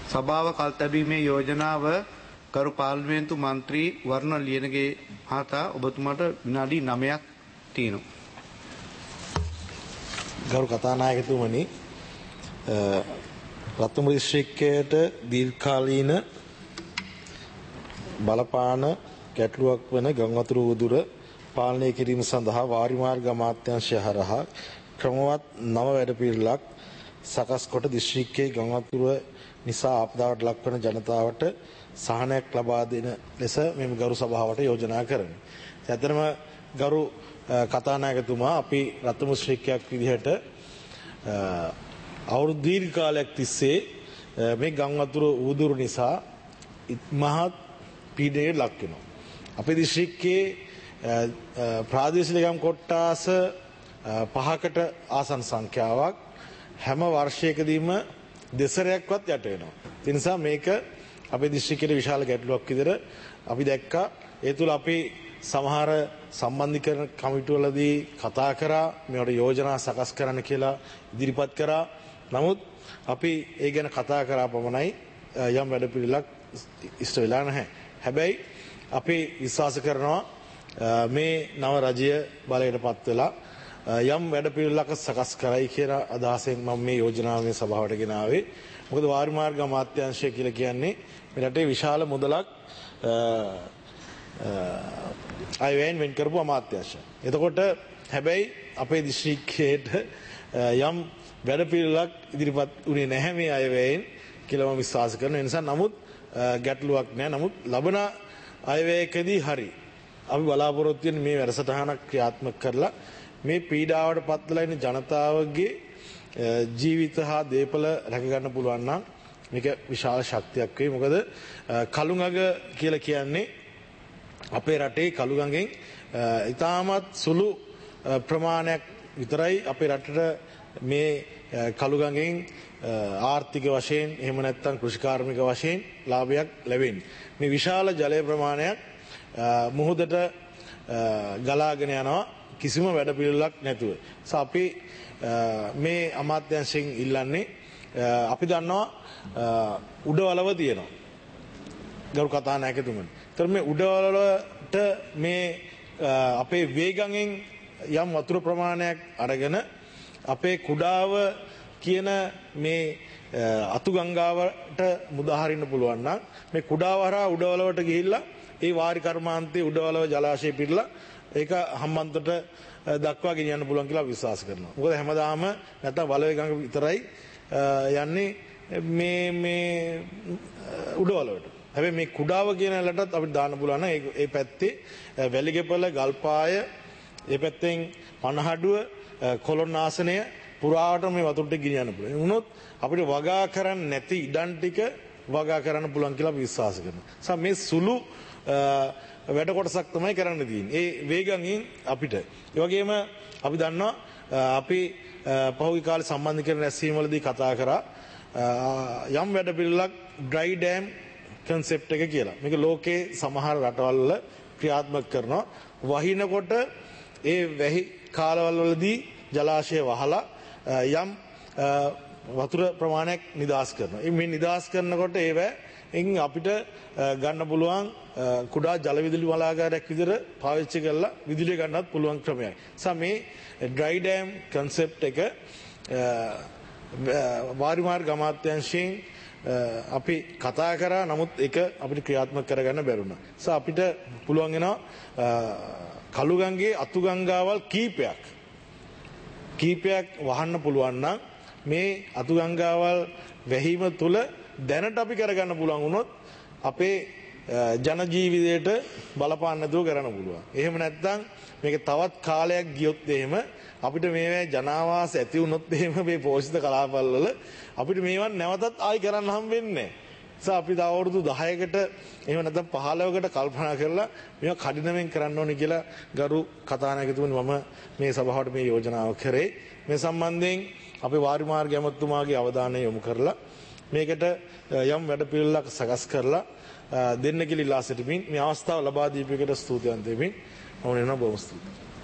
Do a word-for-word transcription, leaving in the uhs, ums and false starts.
සභාව කල්තැබීමේ යෝජනාව කරු පාර්ලිමේන්තු මන්ත්‍රී වර්ණ ලියනගේ මහතා ඔබතුමාට විනාඩි නවයක් තියෙනවා. ගරු කතානායකතුමනි, රත්නපුර දිස්ත්‍රික්කයට දීර්ඝකාලීන බලපාන ගැටලුවක් වන ගංවතුර උදුර පාලනය කිරීම සඳහා වාරිමාර්ග අමාත්‍යාංශය හරහා ක්‍රමවත් නව වැඩපිළිවෙලක් සකස් කොට දිස්ත්‍රික්කයේ ගංවතුර නිසා ආපදාවට ලක්වන ජනතාවට සහනයක් ලබා දෙන ලෙස මෙම ගරු සභාවට යෝජනා කරමි. ඇත්තටම ගරු කතානායකතුමා, අපි රත්නපුර දිස්ත්‍රික්කයක් විදිහට අවුරුදු දීර්ඝ කාලයක් තිස්සේ මේ ගංවතුර උදුර නිසා මහත් පීඩනයට ලක් වෙනවා. අපේ දිස්ත්‍රික්කයේ ප්‍රාදේශීය ලේකම් කොට්ටාස පහකට ආසන්න සංඛ්‍යාවක් හැම වර්ෂයකදීම දෙසරයක්වත් යට වෙනවා. ඒ නිසා මේක අපේ දිස්ත්‍රික්කයේ විශාල ගැටලුවක් විදිහට අපි දැක්කා. ඒ තුළ අපි සමහර සම්බන්ධීකරණ කමිටුවලදී කතා කරා, මේවට යෝජනා සකස් කරන්න කියලා ඉදිරිපත් කරා. නමුත් අපි ඒ ගැන කතා කරා පමණයි යම් වැඩපිළිවෙලක් ඉෂ්ට වෙලා නැහැ. හැබැයි අපි විශ්වාස කරනවා මේ නව රජය බලයට පත් වෙලා යම් වැඩපිළිවෙලක් සකස් කරයි කියන අදහසෙන් මම මේ යෝජනාව මේ සභාවට ගෙනාවේ. මොකද වාරිමාර්ග අමාත්‍යාංශය කියලා කියන්නේ මේ රටේ විශාල මුදලක් අයවැයෙන් වෙන් කරපු අමාත්‍යාංශය. එතකොට හැබැයි අපේ දිස්ත්‍රික්කයට යම් වැඩපිළිවෙලක් ඉදිරිපත් වුණේ නැහැ මේ අයවැයෙන් කියලා මම විශ්වාස කරනවා. ඒ නිසා නමුත් ගැටලුවක් නැහැ. නමුත් ලබන අයවැයකදී හරි අපි බලාපොරොත්තු වෙන මේ වැඩසටහනක් ක්‍රියාත්මක කරලා මේ පීඩාවට පත් වෙලා ඉන්න ජනතාවගේ ජීවිත හා දේපල රැක ගන්න පුළුවන් නම් මේක විශාල ශක්තියක් වෙයි. මොකද කළුගඟ කියලා කියන්නේ අපේ රටේ කළුගඟෙන් ඉතාමත් සුළු ප්‍රමාණයක් විතරයි අපේ රටට මේ කළුගඟෙන් ආර්ථික වශයෙන් එහෙම නැත්නම් කෘෂිකාර්මික වශයෙන් ලාභයක් ලැබෙන්නේ. මේ විශාල ජල ප්‍රමාණයක් මුහුදට ගලාගෙන යනවා කිසිම වැඩපිළිවෙලක් නැතුව. ඒස අපි මේ අමාත්‍යාංශයෙන් ඉල්ලන්නේ, අපි දන්නවා උඩවලව තියෙනවා ගරු කතානායකතුමනි. ඒතර මේ උඩවලට මේ අපේ වේගයෙන් යම් වතුර ප්‍රමාණයක් අරගෙන අපේ කුඩාව කියන මේ අතු ගංගාවට මුදාහරින්න පුළුවන් නම් මේ කුඩාව හරහා උඩවලවට ගිහිල්ලා ඒ වාරි කර්මාන්තයේ උඩවලව ජලාශය පිරලා ඒක හම්බන්තොට දක්වා ගෙනියන්න පුළුවන් කියලා විශ්වාස කරනවා. මොකද හැමදාම නැත්තම් වලවේ ගඟ විතරයි යන්නේ මේ මේ උඩවලවට. හැබැයි මේ කුඩාව කියන ලටත් අපිට දාන්න පුළුවන් නම් ඒ පැත්තේ වැලිගෙපල, ගල්පාය, ඒ පැත්තෙන් පනහඩුව, කොළොන්නාසනය පුරාවට මේ වතුර ටික ගෙනියන්න පුළුවන්. ඒ වුණොත් අපිට වගා කරන්න නැති ඉඩම් ටික වගා කරන්න පුළුවන් කියලා අපි විශ්වාස කරනවා. සම මේ සුළු වැඩ කොටසක් තමයි කරන්න තියෙන්නේ. ඒ වේගයෙන් අපිට. ඒ වගේම අපි දන්නවා අපි පහුගිය කාලේ සම්බන්ධීකරණ රැස්වීම වලදී කතා කරා යම් වැඩ පිළිලක් ඩ්‍රයි ඩෑම් concept එක කියලා. මේක ලෝකේ සමහර රටවල් වල ක්‍රියාත්මක කරනවා. වහිනකොට ඒ වැහි කාලවල වලදී ජලාශය වහලා යම් වතුර ප්‍රමාණයක් නිදහස් කරනවා. මේ නිදහස් කරනකොට ඒවෙන් අපිට ගන්න පුළුවන් කුඩා ජල විදුලි බලාගාරයක් විදිහට පාවිච්චි කරලා විදුලිය ගන්නත් පුළුවන් ක්‍රමයක්. නිසා මේ ඩ්‍රයි ඩෑම් concept එක වාරිමාර්ග අමාත්‍යාංශයෙන් අපි කතා කරා. නමුත් ඒක අපිට ක්‍රියාත්මක කරගන්න බැරුණා. නිසා අපිට පුළුවන් වෙනවා කළුගඟේ අතු ගංගාවල් කීපයක් කීපයක් වහන්න පුළුවන් නම් මේ අතු ගංගාවල් වැහිම තුල දැනට අපි කරගන්න පුළුවන් වුණොත් අපේ ජන ජීවිතයට බලපාන්න නැතුව කරන්න පුළුවන්. එහෙම නැත්නම් මේක තවත් කාලයක් ගියොත් එහෙම අපිට මේවා ජනාවාස ඇති වුණොත් එහෙම මේ පෝෂිත කලාපවල වල අපිට මේවන් නැවතත් ආයි කරන්න හම් වෙන්නේ නැහැ. නිසා අපි තව අවුරුදු දහයකට එහෙම නැත්නම් පහළොවකට කල්පනා කරලා මේවා කඩිනමෙන් කරන්න ඕනේ කියලා ගරු කතානායකතුමනි මම මේ සභාවට මේ යෝජනාව කරේ. මේ සම්බන්ධයෙන් අපේ වාරිමාර්ග ඇමතුමාගේ අවධානය යොමු කරලා මේකට යම් වැඩපිළිවෙලක් සකස් කරලා දෙන්න කියලා ඉල්ලා සිටිමින් මේ අවස්ථාව ලබා දීපේකට ස්තුතිවන්ත වෙමින් මම වෙනවා බොහොම ස්තුතියි.